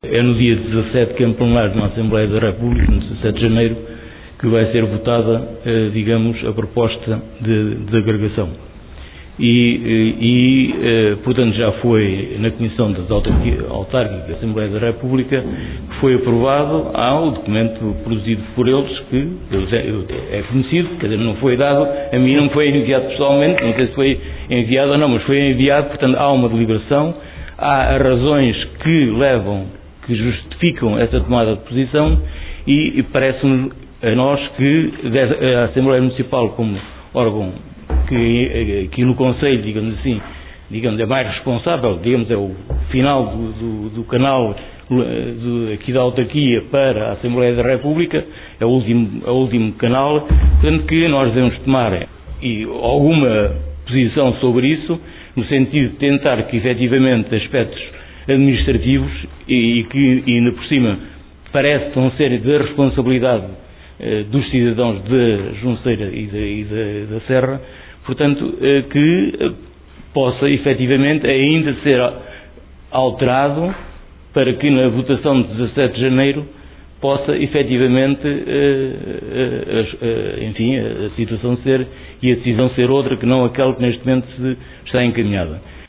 É no dia 17 que é plenário na Assembleia da República, no 17 de janeiro, que vai ser votada, digamos, a proposta de agregação. Portanto, já foi na Comissão das Autárquicas da Assembleia da República que foi aprovado. Há o documento produzido por eles, que é conhecido, quer dizer, não foi dado, a mim não foi enviado pessoalmente, não sei se foi enviado ou não, mas foi enviado. Portanto, há uma deliberação, há razões que justificam essa tomada de posição e parece-nos a nós que a Assembleia Municipal, como órgão que aqui no Conselho, digamos assim, é mais responsável, digamos, é o final do canal aqui da autarquia para a Assembleia da República, é o último canal, portanto que nós devemos tomar alguma posição sobre isso, no sentido de tentar que efetivamente aspectos administrativos e que ainda por cima parece não ser da responsabilidade dos cidadãos de Junceira e da Serra, portanto, que possa efetivamente ainda ser alterado para que na votação de 17 de janeiro possa efetivamente, enfim, a situação ser e a decisão ser outra que não aquela que neste momento está encaminhada.